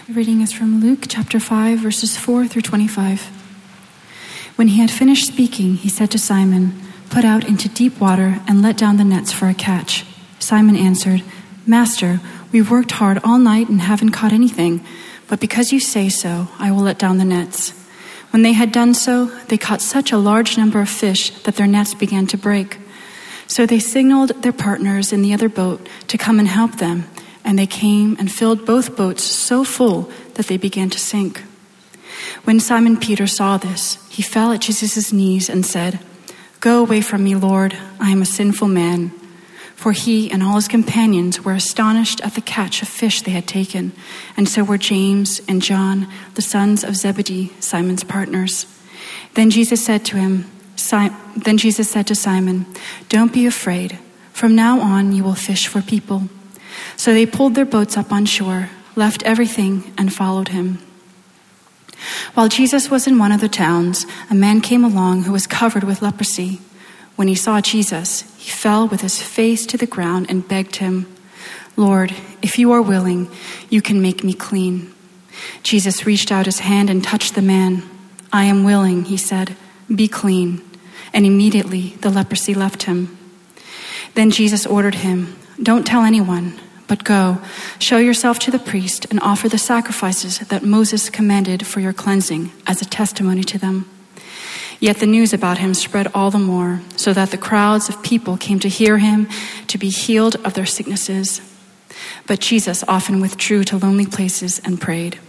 The reading is from Luke chapter 5, verses 4 through 25. When he had finished speaking, he said to Simon, "Put out into deep water and let down the nets for a catch." Simon answered, "Master, we've worked hard all night and haven't caught anything, but because you say so, I will let down the nets." When they had done so, they caught such a large number of fish that their nets began to break. So they signaled their partners in the other boat to come and help them, and they came and filled both boats so full that they began to sink. When Simon Peter saw this, he fell at Jesus' knees and said, "Go away from me, Lord, I am a sinful man." For he and all his companions were astonished at the catch of fish they had taken, and so were James and John, the sons of Zebedee, Simon's partners. Then Jesus said to Simon, "Don't be afraid. From now on you will fish for people." So they pulled their boats up on shore, left everything, and followed him. While Jesus was in one of the towns, a man came along who was covered with leprosy. When he saw Jesus, he fell with his face to the ground and begged him, "Lord, if you are willing, you can make me clean." Jesus reached out his hand and touched the man. "I am willing," he said, "be clean." And immediately the leprosy left him. Then Jesus ordered him, "Don't tell anyone, but go, show yourself to the priest and offer the sacrifices that Moses commanded for your cleansing as a testimony to them." Yet the news about him spread all the more, so that the crowds of people came to hear him, to be healed of their sicknesses. But Jesus often withdrew to lonely places and prayed.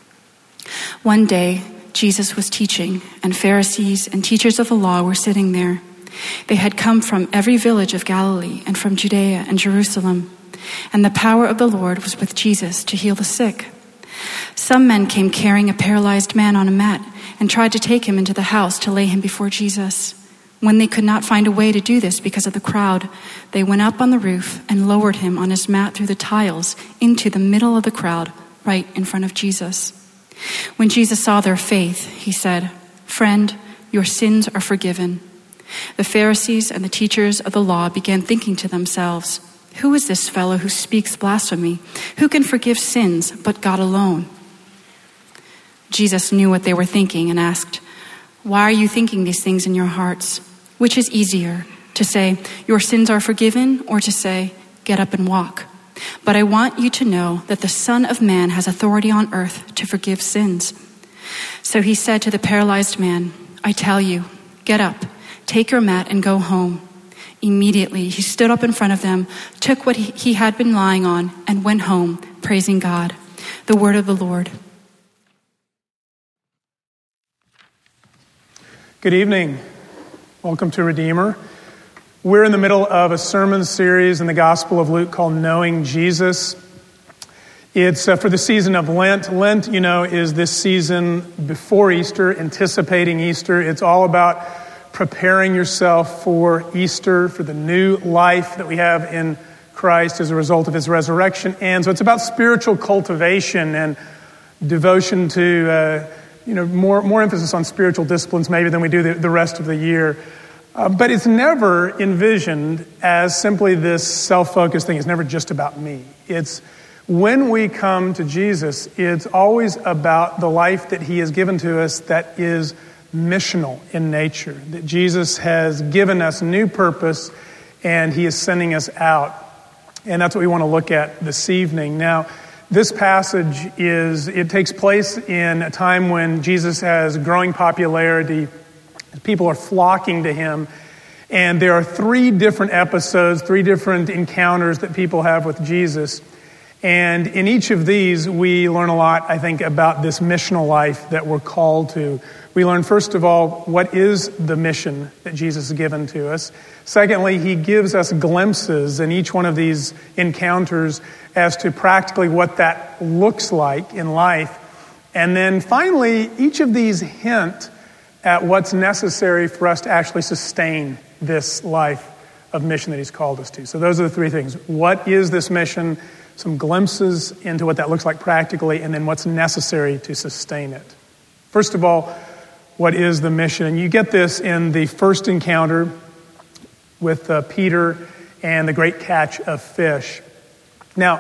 One day, Jesus was teaching, and Pharisees and teachers of the law were sitting there. They had come from every village of Galilee and from Judea and Jerusalem, and the power of the Lord was with Jesus to heal the sick. Some men came carrying a paralyzed man on a mat and tried to take him into the house to lay him before Jesus. When they could not find a way to do this because of the crowd, they went up on the roof and lowered him on his mat through the tiles into the middle of the crowd, right in front of Jesus. When Jesus saw their faith, he said, "Friend, your sins are forgiven." The Pharisees and the teachers of the law began thinking to themselves, "Who is this fellow who speaks blasphemy? Who can forgive sins but God alone?" Jesus knew what they were thinking and asked, "Why are you thinking these things in your hearts? Which is easier, to say, 'Your sins are forgiven,' or to say, 'Get up and walk'? But I want you to know that the Son of Man has authority on earth to forgive sins." So he said to the paralyzed man, "I tell you, get up, take your mat and go home." Immediately he stood up in front of them, took what he had been lying on, and went home, praising God. The word of the Lord. Good evening. Welcome to Redeemer. We're in the middle of a sermon series in the Gospel of Luke called Knowing Jesus. It's for the season of Lent. Lent, is this season before Easter, anticipating Easter. It's all about preparing yourself for Easter, for the new life that we have in Christ as a result of his resurrection. And so it's about spiritual cultivation and devotion to, more emphasis on spiritual disciplines maybe than we do the rest of the year. But it's never envisioned as simply this self-focused thing. It's never just about me. It's when we come to Jesus, it's always about the life that he has given to us that is missional in nature, that Jesus has given us new purpose and he is sending us out. And that's what we want to look at this evening. Now, this passage it takes place in a time when Jesus has growing popularity. People are flocking to him. And there are three different episodes, three different encounters that people have with Jesus. And in each of these, we learn a lot, I think, about this missional life that we're called to. We learn, first of all, what is the mission that Jesus has given to us. Secondly, he gives us glimpses in each one of these encounters as to practically what that looks like in life. And then finally, each of these hint at what's necessary for us to actually sustain this life of mission that he's called us to. So those are the three things. What is this mission? Some glimpses into what that looks like practically, and then what's necessary to sustain it. First of all, what is the mission? And you get this in the first encounter with Peter and the great catch of fish. Now,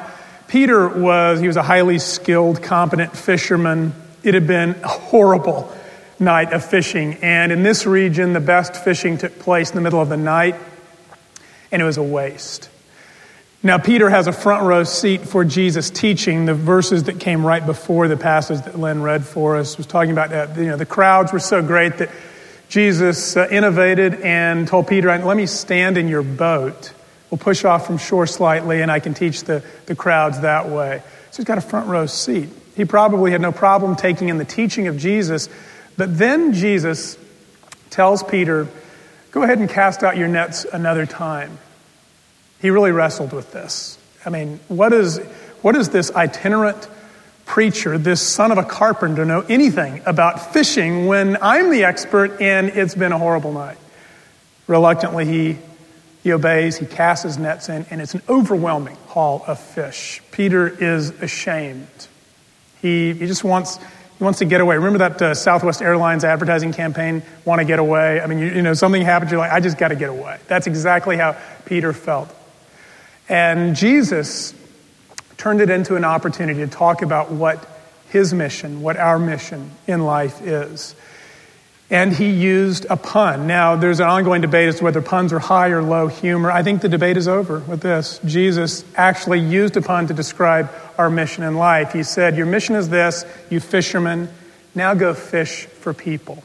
Peter was a highly skilled, competent fisherman. It had been a horrible night of fishing. And in this region, the best fishing took place in the middle of the night, and it was a waste. Now, Peter has a front row seat for Jesus' teaching. The verses that came right before the passage that Lynn read for us was talking about the crowds were so great that Jesus innovated and told Peter, let me stand in your boat. We'll push off from shore slightly, and I can teach the crowds that way. So he's got a front row seat. He probably had no problem taking in the teaching of Jesus, but then Jesus tells Peter, go ahead and cast out your nets another time. He really wrestled with this. I mean, what is this itinerant preacher, this son of a carpenter, know anything about fishing when I'm the expert and it's been a horrible night? Reluctantly, he obeys, he casts his nets in, and it's an overwhelming haul of fish. Peter is ashamed. He just wants to get away. Remember that Southwest Airlines advertising campaign, want to get away? I mean, something happens, you're like, I just got to get away. That's exactly how Peter felt. And Jesus turned it into an opportunity to talk about what his mission, what our mission in life is. And he used a pun. Now, there's an ongoing debate as to whether puns are high or low humor. I think the debate is over with this. Jesus actually used a pun to describe our mission in life. He said, your mission is this, you fishermen, now go fish for people.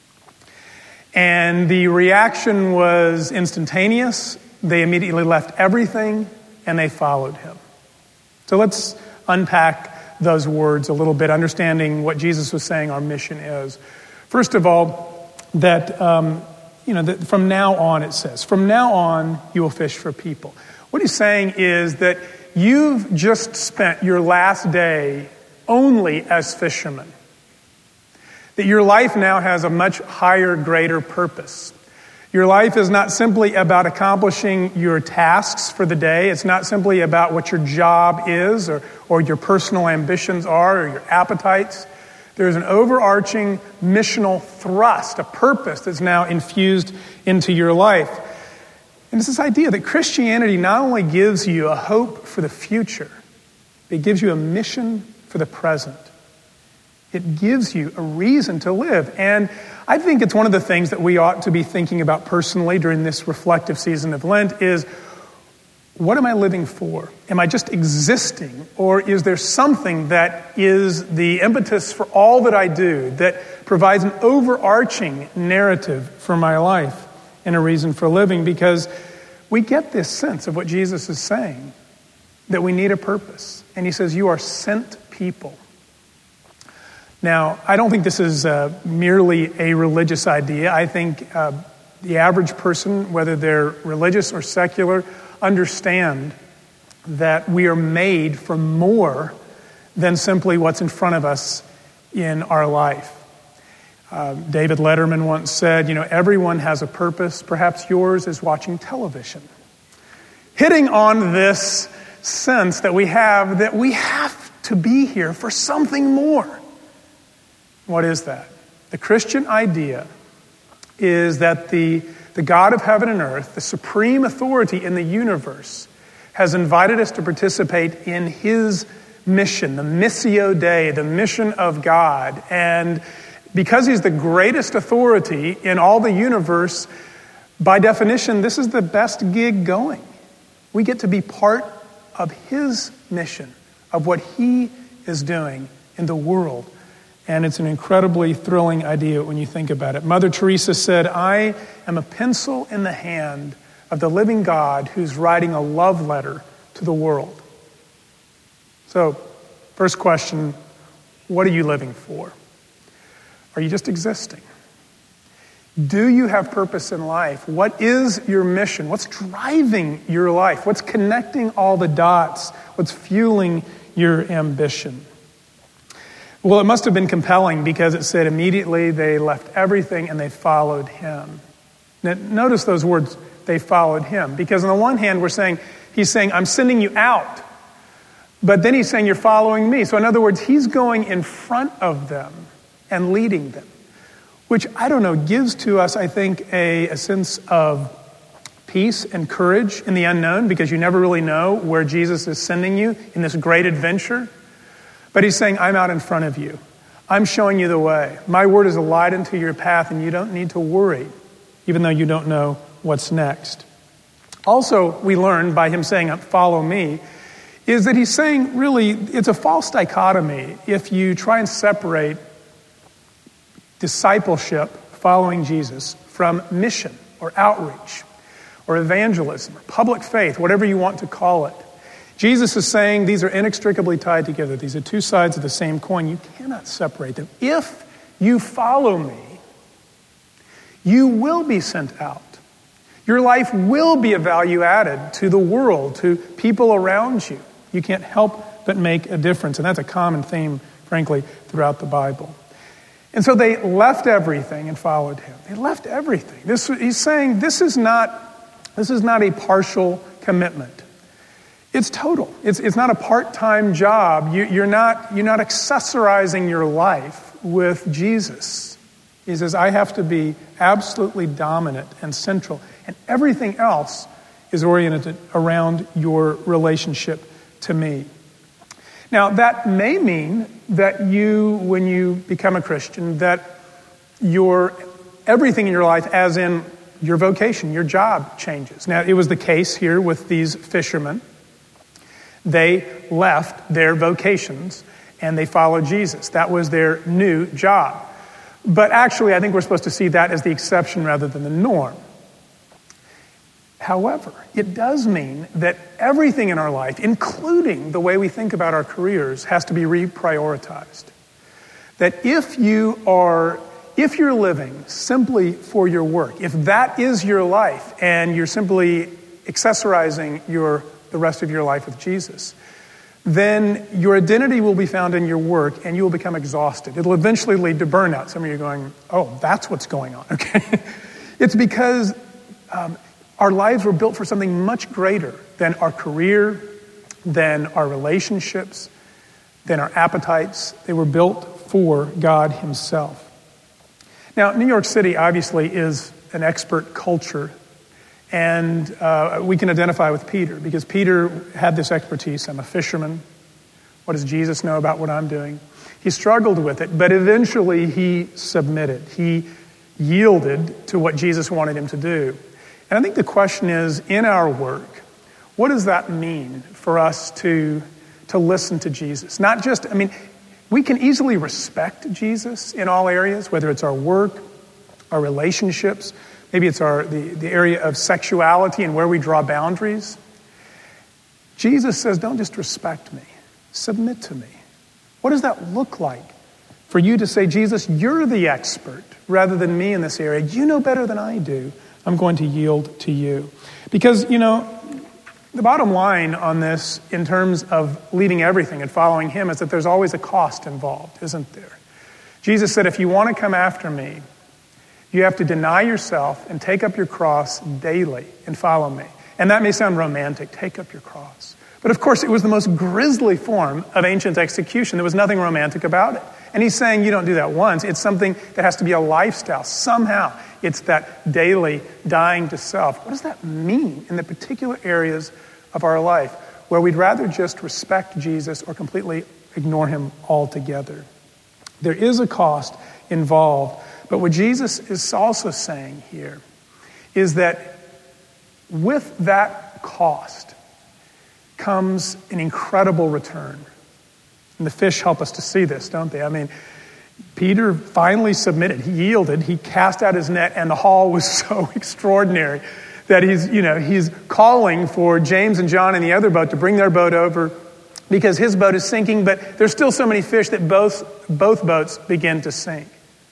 And the reaction was instantaneous. They immediately left everything and they followed him. So let's unpack those words a little bit, understanding what Jesus was saying our mission is. First of all, that from now on, it says, from now on, you will fish for people. What he's saying is that you've just spent your last day only as fishermen. That your life now has a much higher, greater purpose. Your life is not simply about accomplishing your tasks for the day. It's not simply about what your job is or your personal ambitions are or your appetites. There's an overarching missional thrust, a purpose that's now infused into your life. And it's this idea that Christianity not only gives you a hope for the future, it gives you a mission for the present. It gives you a reason to live. And I think it's one of the things that we ought to be thinking about personally during this reflective season of Lent is, what am I living for? Am I just existing? Or is there something that is the impetus for all that I do, that provides an overarching narrative for my life and a reason for living? Because we get this sense of what Jesus is saying, that we need a purpose. And he says, you are sent people. Now, I don't think this is merely a religious idea. I think the average person, whether they're religious or secular, understand that we are made for more than simply what's in front of us in our life. David Letterman once said, everyone has a purpose. Perhaps yours is watching television. Hitting on this sense that we have to be here for something more. What is that? The Christian idea is that the God of heaven and earth, the supreme authority in the universe, has invited us to participate in his mission, the Missio Dei, the mission of God. And because he's the greatest authority in all the universe, by definition, this is the best gig going. We get to be part of his mission, of what he is doing in the world. And it's an incredibly thrilling idea when you think about it. Mother Teresa said, I am a pencil in the hand of the living God who's writing a love letter to the world. So, first question, what are you living for? Are you just existing? Do you have purpose in life? What is your mission? What's driving your life? What's connecting all the dots? What's fueling your ambition? Well, it must have been compelling because it said immediately they left everything and they followed him. Now, notice those words, they followed him. Because on the one hand, he's saying, I'm sending you out. But then he's saying, you're following me. So in other words, he's going in front of them and leading them. Which, I don't know, gives to us, I think, a sense of peace and courage in the unknown because you never really know where Jesus is sending you in this great adventure. But he's saying, I'm out in front of you. I'm showing you the way. My word is a light into your path, and you don't need to worry, even though you don't know what's next. Also, we learn by him saying, follow me, is that he's saying, really, it's a false dichotomy if you try and separate discipleship, following Jesus, from mission or outreach or evangelism or public faith, whatever you want to call it. Jesus is saying these are inextricably tied together. These are two sides of the same coin. You cannot separate them. If you follow me, you will be sent out. Your life will be a value added to the world, to people around you. You can't help but make a difference. And that's a common theme, frankly, throughout the Bible. And so they left everything and followed him. They left everything. He's saying this is not a partial commitment. It's total. It's not a part-time job. You're not accessorizing your life with Jesus. He says, I have to be absolutely dominant and central. And everything else is oriented around your relationship to me. Now, that may mean that when you become a Christian, that everything in your life, as in your vocation, your job, changes. Now, it was the case here with these fishermen. They left their vocations and they followed Jesus. That was their new job. But actually, I think we're supposed to see that as the exception rather than the norm. However, it does mean that everything in our life, including the way we think about our careers, has to be reprioritized. That if you're living simply for your work, if that is your life and you're simply accessorizing the rest of your life with Jesus, then your identity will be found in your work and you will become exhausted. It'll eventually lead to burnout. Some of you are going, oh, that's what's going on, okay? It's because our lives were built for something much greater than our career, than our relationships, than our appetites. They were built for God himself. Now, New York City obviously is an expert culture. And we can identify with Peter because Peter had this expertise. I'm a fisherman. What does Jesus know about what I'm doing? He struggled with it, but eventually he submitted. He yielded to what Jesus wanted him to do. And I think the question is, in our work, what does that mean for us to listen to Jesus? Not just, we can easily respect Jesus in all areas, whether it's our work, our relationships. Maybe it's the area of sexuality and where we draw boundaries. Jesus says, don't just respect me, submit to me. What does that look like for you to say, Jesus, you're the expert rather than me in this area. You know better than I do. I'm going to yield to you. Because, the bottom line on this in terms of leaving everything and following him is that there's always a cost involved, isn't there? Jesus said, if you want to come after me, you have to deny yourself and take up your cross daily and follow me. And that may sound romantic, take up your cross. But of course, it was the most grisly form of ancient execution. There was nothing romantic about it. And he's saying you don't do that once. It's something that has to be a lifestyle. Somehow, it's that daily dying to self. What does that mean in the particular areas of our life where we'd rather just respect Jesus or completely ignore him altogether? There is a cost involved. But what Jesus is also saying here is that with that cost comes an incredible return. And the fish help us to see this, don't they? Peter finally submitted. He yielded. He cast out his net, and the haul was so extraordinary that he's calling for James and John in the other boat to bring their boat over because his boat is sinking, but there's still so many fish that both boats begin to sink.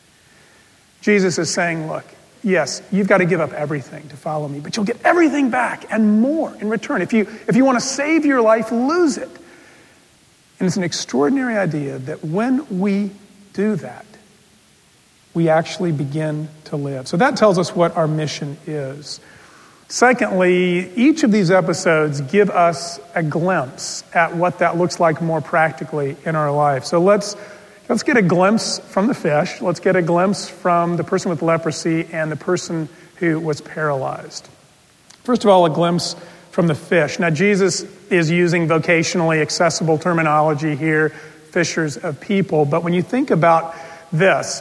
Jesus is saying, look, yes, you've got to give up everything to follow me, but you'll get everything back and more in return. If you want to save your life, lose it. And it's an extraordinary idea that when we do that, we actually begin to live. So that tells us what our mission is. Secondly, each of these episodes give us a glimpse at what that looks like more practically in our life. So let's get a glimpse from the fish. Let's get a glimpse from the person with leprosy and the person who was paralyzed. First of all, a glimpse from the fish. Now, Jesus is using vocationally accessible terminology here, fishers of people. But when you think about this,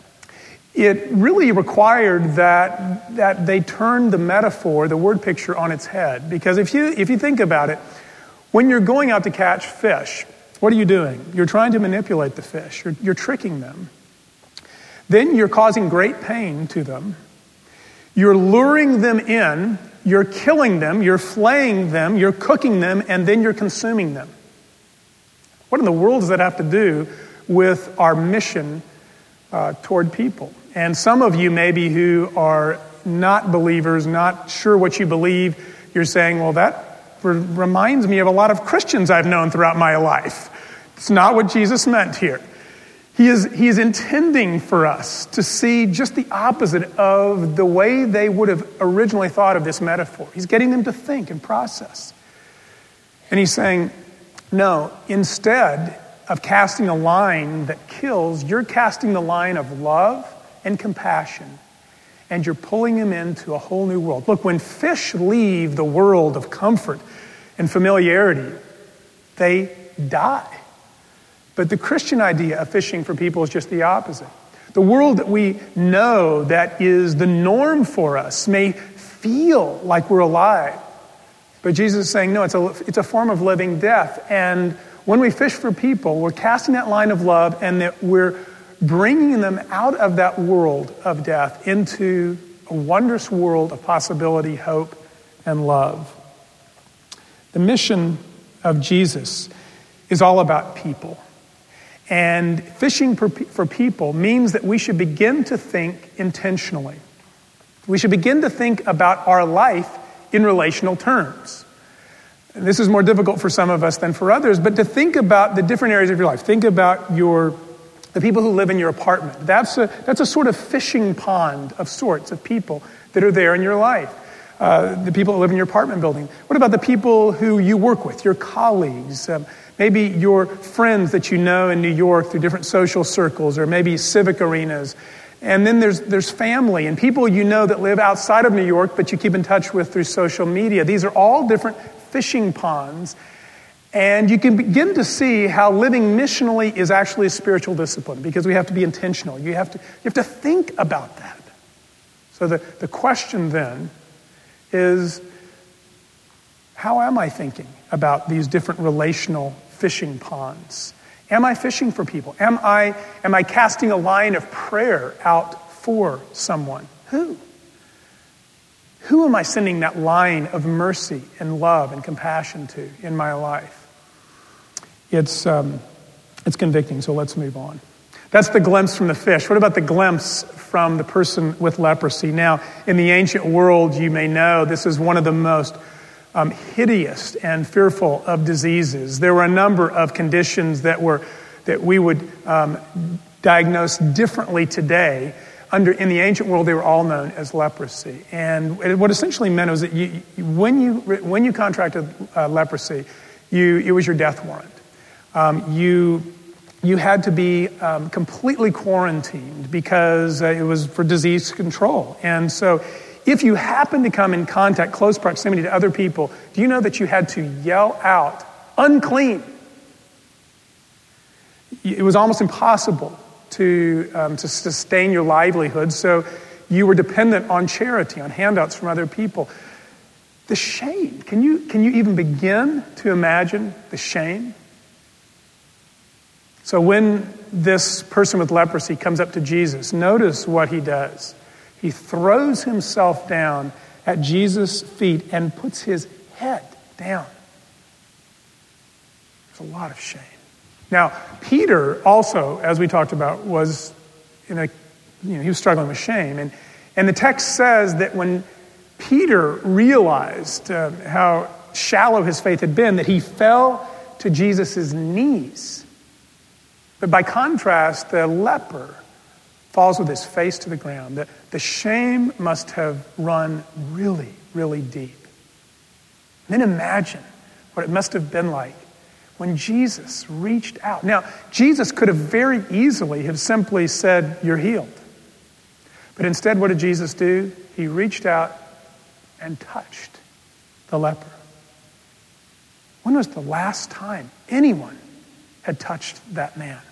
it really required that they turn the metaphor, the word picture, on its head. Because if you think about it, when you're going out to catch fish, what are you doing? You're trying to manipulate the fish. You're tricking them. Then you're causing great pain to them. You're luring them in. You're killing them. You're flaying them. You're cooking them. And then you're consuming them. What in the world does that have to do with our mission toward people? And some of you maybe who are not believers, not sure what you believe, you're saying, well, that reminds me of a lot of Christians I've known throughout my life. It's not what Jesus meant here. He is intending for us to see just the opposite of the way they would have originally thought of this metaphor. He's getting them to think and process. And he's saying, no, instead of casting a line that kills, you're casting the line of love and compassion, and you're pulling them into a whole new world. Look, when fish leave the world of comfort and familiarity, they die. But the Christian idea of fishing for people is just the opposite. The world that we know that is the norm for us may feel like we're alive. But Jesus is saying, no, it's a form of living death. And when we fish for people, we're casting that line of love, and that we're bringing them out of that world of death into a wondrous world of possibility, hope, and love. The mission of Jesus is all about people. And fishing for people means that we should begin to think intentionally. We should begin to think about our life in relational terms. And this is more difficult for some of us than for others, but to think about the different areas of your life. Think about the people who live in your apartment. That's a sort of fishing pond of sorts of people that are there in your life. The people who live in your apartment building. What about the people who you work with, your colleagues, maybe your friends that you know in New York through different social circles, or maybe civic arenas. And then there's family and people you know that live outside of New York, but you keep in touch with through social media. These are all different fishing ponds. And you can begin to see how living missionally is actually a spiritual discipline, because we have to be intentional. You have to think about that. So the question then is, how am I thinking about these different relational fishing ponds? Am I fishing for people? Am I casting a line of prayer out for someone? Who? Who am I sending that line of mercy and love and compassion to in my life? It's convicting, so let's move on. That's the glimpse from the fish. What about the glimpse from the person with leprosy? Now, in the ancient world, you may know this is one of the most hideous and fearful of diseases. There were a number of conditions that we would diagnose differently today. In the ancient world, they were all known as leprosy. And what essentially meant was that when you contracted leprosy, it was your death warrant. You had to be completely quarantined because it was for disease control. And so if you happened to come in contact, close proximity to other people, do you know that you had to yell out, unclean? It was almost impossible to sustain your livelihood, so you were dependent on charity, on handouts from other people. The shame, can you even begin to imagine the shame? So when this person with leprosy comes up to Jesus, notice what he does. He throws himself down at Jesus' feet and puts his head down. There's a lot of shame. Now, Peter also, as we talked about, was he was struggling with shame. And the text says that when Peter realized how shallow his faith had been, that he fell to Jesus' knees. But by contrast, the leper falls with his face to the ground. The shame must have run really, really deep. And then imagine what it must have been like when Jesus reached out. Now, Jesus could have very easily have simply said, "You're healed." But instead, what did Jesus do? He reached out and touched the leper. When was the last time anyone had touched that man?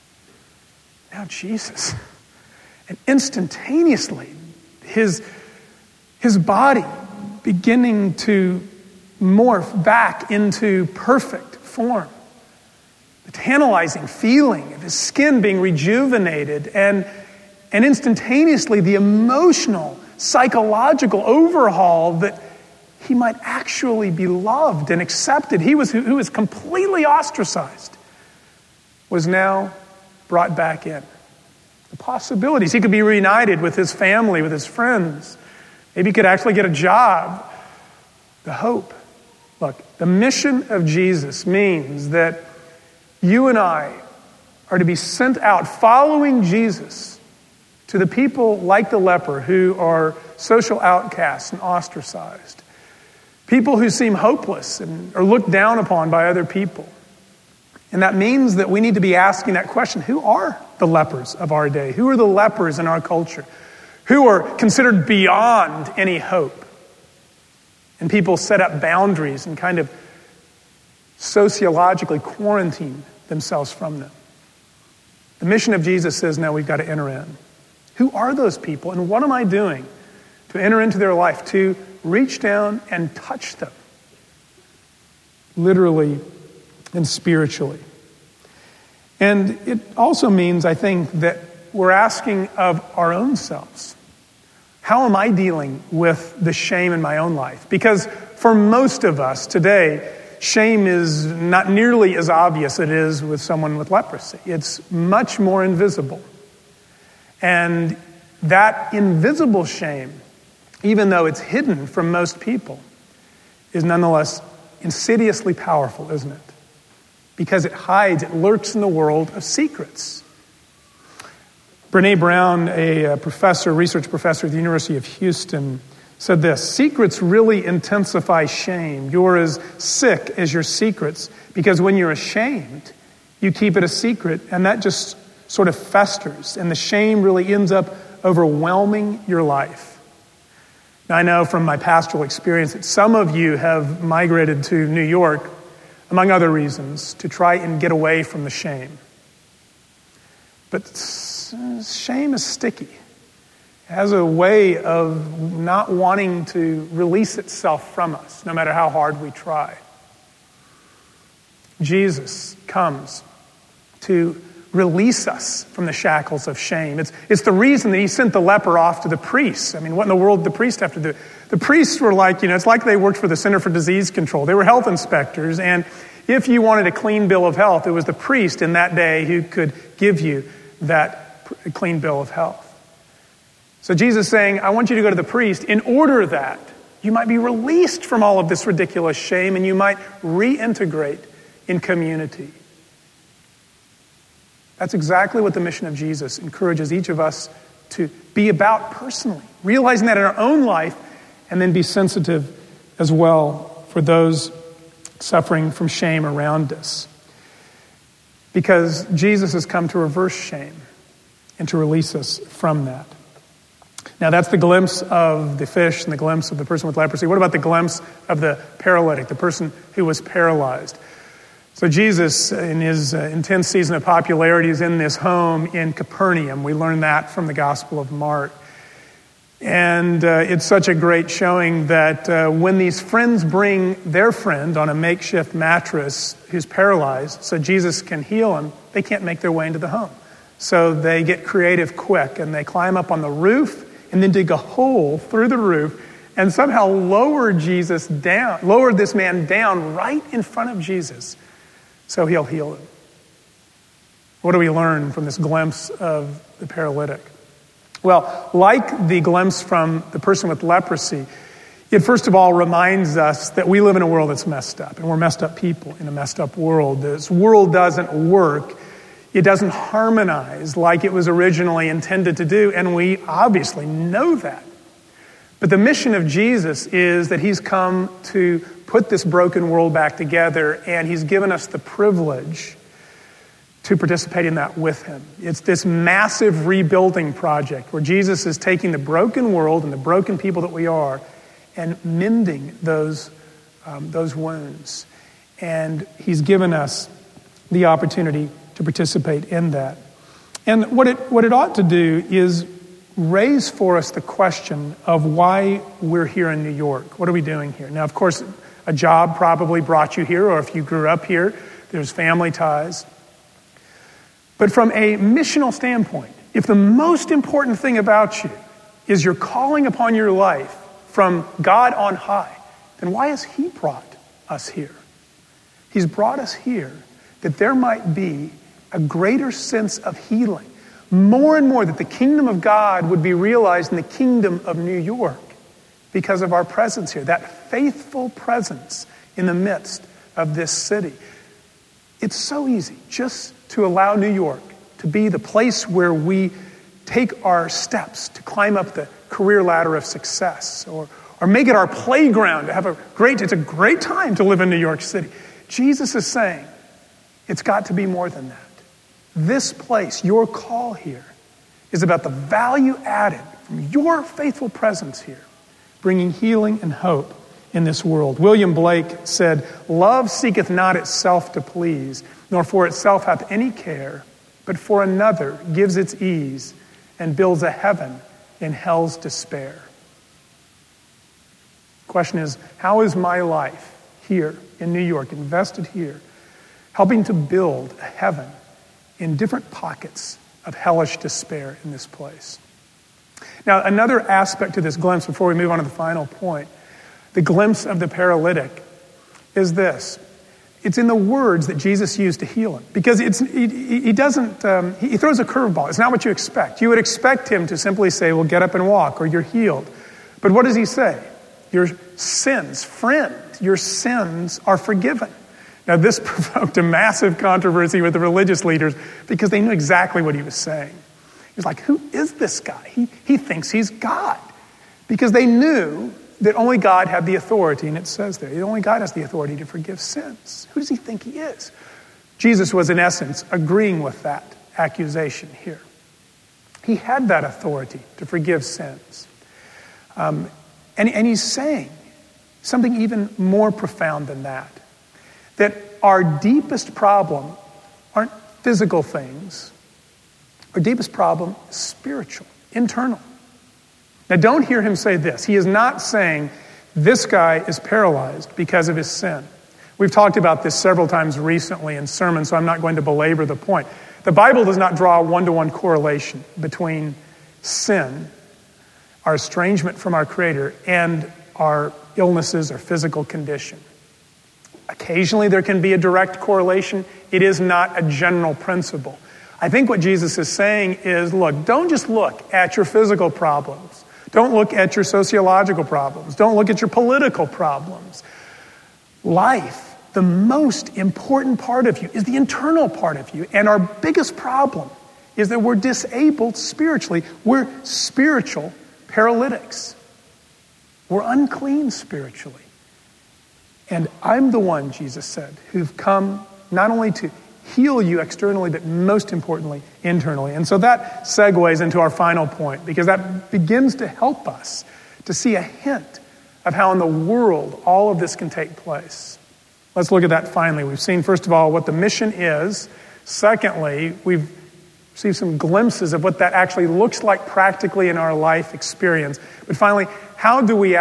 Now Jesus. And instantaneously, his body beginning to morph back into perfect form. The tantalizing feeling of his skin being rejuvenated, and instantaneously the emotional, psychological overhaul that he might actually be loved and accepted. Who was completely ostracized was now brought back in. The possibilities. He could be reunited with his family, with his friends. Maybe he could actually get a job. The hope. Look, the mission of Jesus means that you and I are to be sent out following Jesus to the people like the leper who are social outcasts and ostracized. People who seem hopeless and are looked down upon by other people. And that means that we need to be asking that question, who are the lepers of our day? Who are the lepers in our culture? Who are considered beyond any hope? And people set up boundaries and kind of sociologically quarantine themselves from them. The mission of Jesus says, now we've got to enter in. Who are those people, and what am I doing to enter into their life, to reach down and touch them, literally and spiritually? And it also means, I think, that we're asking of our own selves, how am I dealing with the shame in my own life? Because for most of us today, shame is not nearly as obvious as it is with someone with leprosy. It's much more invisible. And that invisible shame, even though it's hidden from most people, is nonetheless insidiously powerful, isn't it? Because it hides, it lurks in the world of secrets. Brene Brown, a research professor at the University of Houston, said this: secrets really intensify shame. You're as sick as your secrets, because when you're ashamed, you keep it a secret, and that just sort of festers, and the shame really ends up overwhelming your life. Now, I know from my pastoral experience that some of you have migrated to New York, among other reasons, to try and get away from the shame. But shame is sticky. It has a way of not wanting to release itself from us, no matter how hard we try. Jesus comes to release us from the shackles of shame. It's the reason that he sent the leper off to the priests. I mean, what in the world did the priest have to do? The priests were like, it's like they worked for the Center for Disease Control. They were health inspectors, and if you wanted a clean bill of health, it was the priest in that day who could give you that clean bill of health. So Jesus is saying, I want you to go to the priest in order that you might be released from all of this ridiculous shame and you might reintegrate in community. That's exactly what the mission of Jesus encourages each of us to be about personally, realizing that in our own life, and then be sensitive as well for those suffering from shame around us. Because Jesus has come to reverse shame and to release us from that. Now that's the glimpse of the fish and the glimpse of the person with leprosy. What about the glimpse of the paralytic, the person who was paralyzed? So Jesus, in his intense season of popularity, is in this home in Capernaum. We learn that from the Gospel of Mark. And it's such a great showing that when these friends bring their friend on a makeshift mattress who's paralyzed so Jesus can heal him, they can't make their way into the home. So they get creative quick and they climb up on the roof and then dig a hole through the roof and somehow lower this man down right in front of Jesus so he'll heal him. What do we learn from this glimpse of the paralytic? Well, like the glimpse from the person with leprosy, it first of all reminds us that we live in a world that's messed up, and we're messed up people in a messed up world. This world doesn't work. It doesn't harmonize like it was originally intended to do, and we obviously know that. But the mission of Jesus is that he's come to put this broken world back together, and he's given us the privilege to participate in that with him. It's this massive rebuilding project where Jesus is taking the broken world and the broken people that we are and mending those those wounds. And he's given us the opportunity to participate in that. And what it ought to do is raise for us the question of why we're here in New York. What are we doing here? Now, of course, a job probably brought you here, or if you grew up here, there's family ties. But from a missional standpoint, if the most important thing about you is your calling upon your life from God on high, then why has he brought us here? He's brought us here that there might be a greater sense of healing. More and more that the kingdom of God would be realized in the kingdom of New York because of our presence here, that faithful presence in the midst of this city. It's so easy just to allow New York to be the place where we take our steps to climb up the career ladder of success, or make it our playground to have it's a great time to live in New York City. Jesus is saying it's got to be more than that. This place, your call here, is about the value added from your faithful presence here, bringing healing and hope in this world. William Blake said, "Love seeketh not itself to please, nor for itself hath any care, but for another gives its ease, and builds a heaven in hell's despair." The question is, how is my life here in New York, invested here, helping to build a heaven in different pockets of hellish despair in this place? Now, another aspect to this glimpse, before we move on to the final point, the glimpse of the paralytic, is this. It's in the words that Jesus used to heal him. Because he throws a curveball. It's not what you expect. You would expect him to simply say, well, get up and walk, or you're healed. But what does he say? Your sins, friend, your sins are forgiven. Now, this provoked a massive controversy with the religious leaders because they knew exactly what he was saying. He was like, who is this guy? He thinks he's God. Because they knew that only God had the authority, and it says there, only God has the authority to forgive sins. Who does he think he is? Jesus was, in essence, agreeing with that accusation here. He had that authority to forgive sins. And he's saying something even more profound than that. That our deepest problem aren't physical things. Our deepest problem is spiritual, internal. Now, don't hear him say this. He is not saying this guy is paralyzed because of his sin. We've talked about this several times recently in sermons, so I'm not going to belabor the point. The Bible does not draw a one-to-one correlation between sin, our estrangement from our Creator, and our illnesses or physical condition. Occasionally there can be a direct correlation. It is not a general principle. I think what Jesus is saying is, look, don't just look at your physical problems. Don't look at your sociological problems. Don't look at your political problems. Life, the most important part of you, is the internal part of you. And our biggest problem is that we're disabled spiritually. We're spiritual paralytics. We're unclean spiritually. And I'm the one, Jesus said, who've come not only to heal you externally, but most importantly, internally. And so that segues into our final point, because that begins to help us to see a hint of how in the world all of this can take place. Let's look at that finally. We've seen, first of all, what the mission is. Secondly, we've received some glimpses of what that actually looks like practically in our life experience. But finally, how do we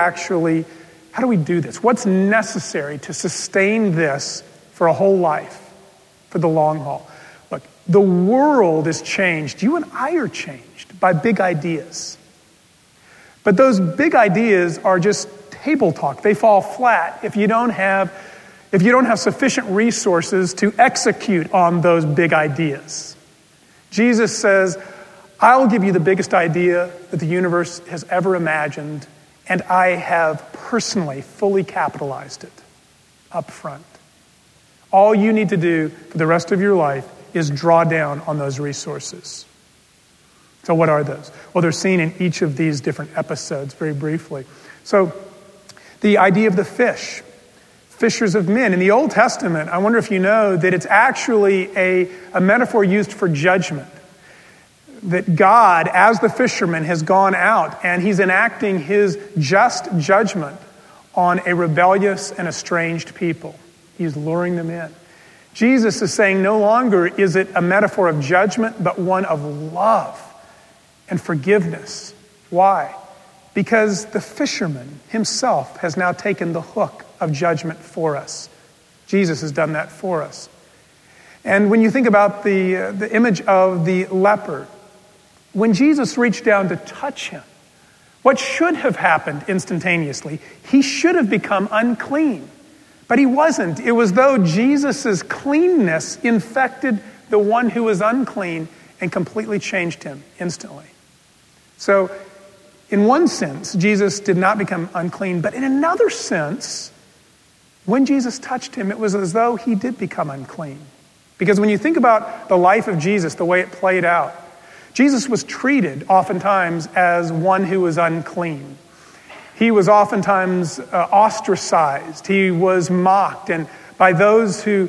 do this? What's necessary to sustain this for a whole life, for the long haul? Look, the world is changed. You and I are changed by big ideas. But those big ideas are just table talk. They fall flat if you don't have sufficient resources to execute on those big ideas. Jesus says, I'll give you the biggest idea that the universe has ever imagined, and I have personally fully capitalized it up front. All you need to do for the rest of your life is draw down on those resources. So what are those? Well, they're seen in each of these different episodes very briefly. So the idea of the fish, fishers of men. In the Old Testament, I wonder if you know that it's actually a metaphor used for judgment. That God, as the fisherman, has gone out and he's enacting his just judgment on a rebellious and estranged people. He's luring them in. Jesus is saying no longer is it a metaphor of judgment, but one of love and forgiveness. Why? Because the fisherman himself has now taken the hook of judgment for us. Jesus has done that for us. And when you think about the image of the leper, when Jesus reached down to touch him, what should have happened instantaneously? He should have become unclean. But he wasn't. It was though Jesus' cleanness infected the one who was unclean and completely changed him instantly. So, in one sense, Jesus did not become unclean, but in another sense, when Jesus touched him, it was as though he did become unclean. Because when you think about the life of Jesus, the way it played out, Jesus was treated oftentimes as one who was unclean. He was oftentimes ostracized. He was mocked. And by those who,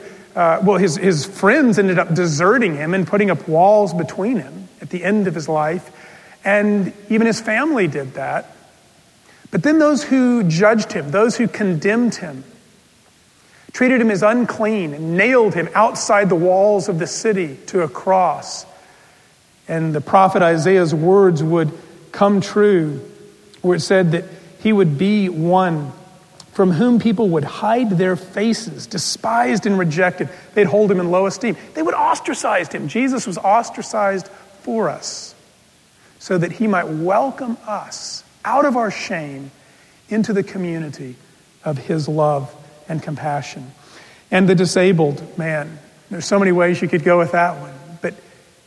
his friends ended up deserting him and putting up walls between him at the end of his life. And even his family did that. But then those who judged him, those who condemned him, treated him as unclean and nailed him outside the walls of the city to a cross. And the prophet Isaiah's words would come true, where it said that he would be one from whom people would hide their faces, despised and rejected. They'd hold him in low esteem. They would ostracize him. Jesus was ostracized for us so that he might welcome us out of our shame into the community of his love and compassion. And the disabled man, there's so many ways you could go with that one. But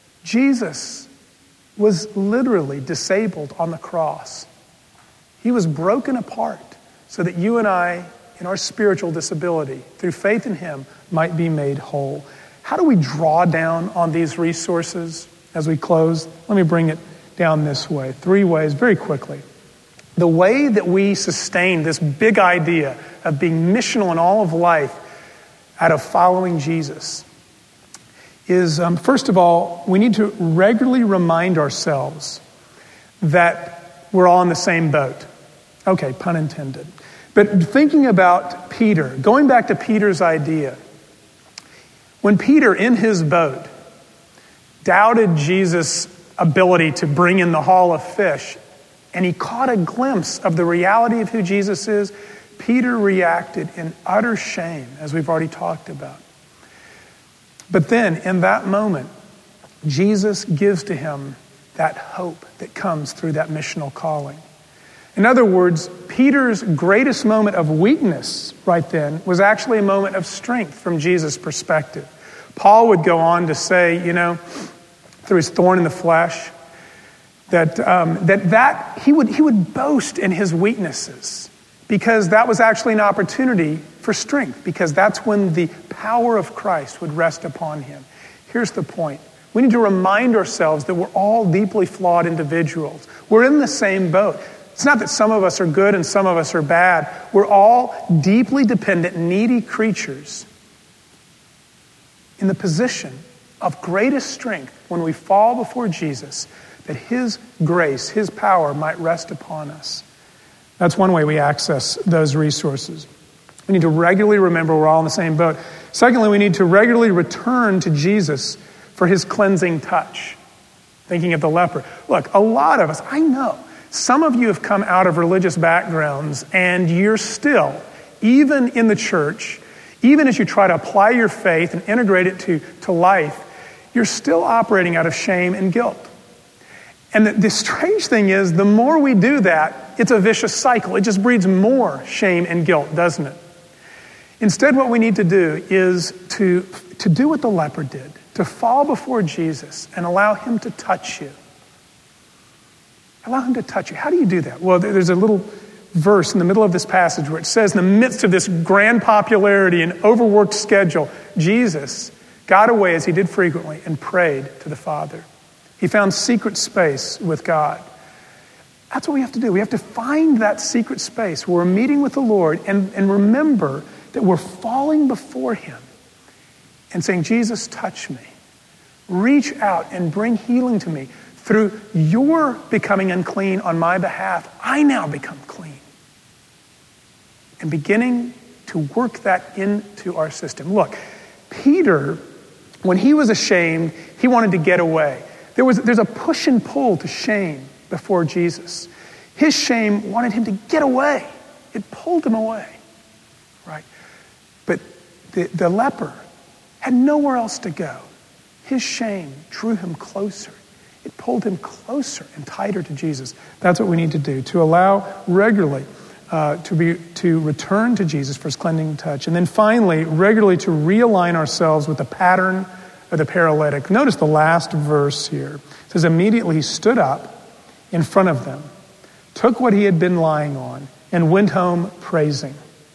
Jesus was literally disabled on the cross. He was broken apart so that you and I, in our spiritual disability, through faith in him, might be made whole. How do we draw down on these resources as we close? Let me bring it down this way. 3 ways, very quickly. The way that we sustain this big idea of being missional in all of life out of following Jesus is, first of all, we need to regularly remind ourselves that we're all in the same boat. Okay, pun intended. But thinking about Peter, going back to Peter's idea, when Peter, in his boat, doubted Jesus' ability to bring in the haul of fish, and he caught a glimpse of the reality of who Jesus is, Peter reacted in utter shame, as we've already talked about. But then, in that moment, Jesus gives to him that hope that comes through that missional calling. In other words, Peter's greatest moment of weakness right then was actually a moment of strength from Jesus' perspective. Paul would go on to say, through his thorn in the flesh, that he would boast in his weaknesses, because that was actually an opportunity for strength, because that's when the power of Christ would rest upon him. Here's the point. We need to remind ourselves that we're all deeply flawed individuals. We're in the same boat. It's not that some of us are good and some of us are bad. We're all deeply dependent, needy creatures in the position of greatest strength when we fall before Jesus, that his grace, his power might rest upon us. That's one way we access those resources. We need to regularly remember we're all in the same boat. Secondly, we need to regularly return to Jesus for his cleansing touch. Thinking of the leper. Look, a lot of us, I know, some of you have come out of religious backgrounds and you're still, even in the church, even as you try to apply your faith and integrate it to life, you're still operating out of shame and guilt. And the strange thing is, the more we do that, it's a vicious cycle. It just breeds more shame and guilt, doesn't it? Instead, what we need to do is to do what the leper did, to fall before Jesus and allow him to touch you. Allow him to touch you. How do you do that? Well, there's a little verse in the middle of this passage where it says, in the midst of this grand popularity and overworked schedule, Jesus got away, as he did frequently, and prayed to the Father. He found secret space with God. That's what we have to do. We have to find that secret space where we're meeting with the Lord and remember that we're falling before him and saying, Jesus, touch me. Reach out and bring healing to me. Through your becoming unclean on my behalf, I now become clean. and beginning to work that into our system. Look, Peter, when he was ashamed, he wanted to get away. There's a push and pull to shame before Jesus. His shame wanted him to get away. It pulled him away, right? But the leper had nowhere else to go. His shame drew him closer. It pulled him closer and tighter to Jesus. That's what we need to do, to allow regularly to return to Jesus for his cleansing touch. And then finally, regularly to realign ourselves with the pattern of the paralytic. Notice the last verse here. It says, immediately he stood up in front of them, took what he had been lying on, and went home praising.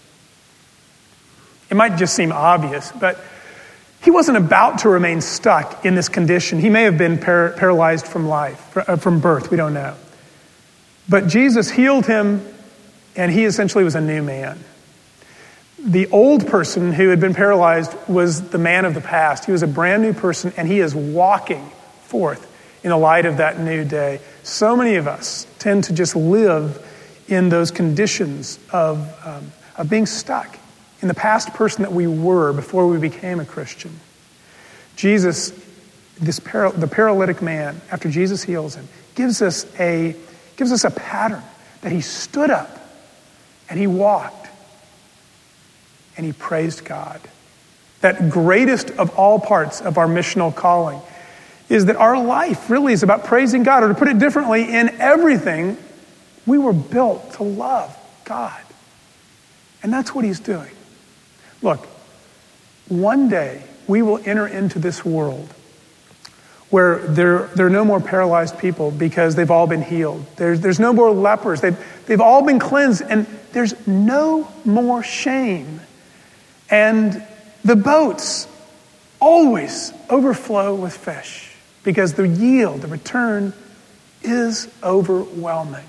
It might just seem obvious, but he wasn't about to remain stuck in this condition. He may have been paralyzed from birth, we don't know. But Jesus healed him, and he essentially was a new man. The old person who had been paralyzed was the man of the past. He was a brand new person, and he is walking forth in the light of that new day. So many of us tend to just live in those conditions of being stuck in the past person that we were before we became a Christian. Jesus, the paralytic man, after Jesus heals him, gives us a pattern that he stood up and he walked and he praised God. That greatest of all parts of our missional calling is that our life really is about praising God, or to put it differently, in everything, we were built to love God. And that's what he's doing. Look, one day we will enter into this world where there are no more paralyzed people because they've all been healed. There's no more lepers. They've all been cleansed, and there's no more shame. And the boats always overflow with fish because the yield, the return, is overwhelming.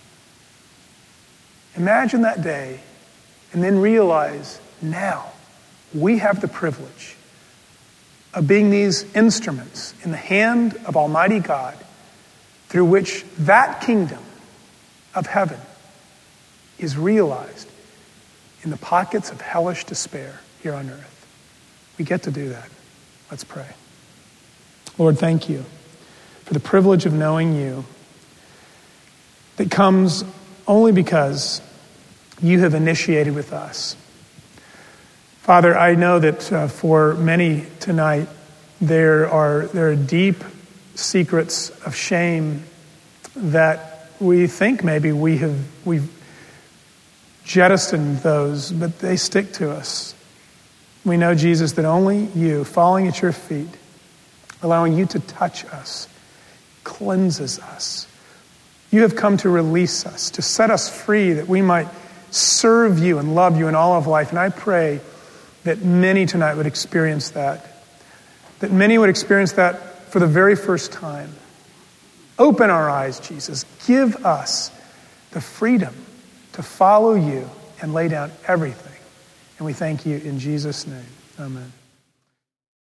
Imagine that day and then realize now we have the privilege of being these instruments in the hand of Almighty God through which that kingdom of heaven is realized in the pockets of hellish despair here on earth. We get to do that. Let's pray. Lord, thank you for the privilege of knowing you that comes only because you have initiated with us. Father, I know that for many tonight, there are deep secrets of shame that we think maybe we've jettisoned those, but they stick to us. We know, Jesus, that only you, falling at your feet, allowing you to touch us, cleanses us. You have come to release us, to set us free, that we might serve you and love you in all of life. And I pray that many tonight would experience that many would experience that for the very first time. Open our eyes, Jesus. Give us the freedom to follow you and lay down everything. And we thank you in Jesus' name. Amen.